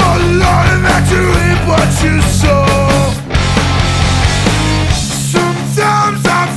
not a man to reap what you sow.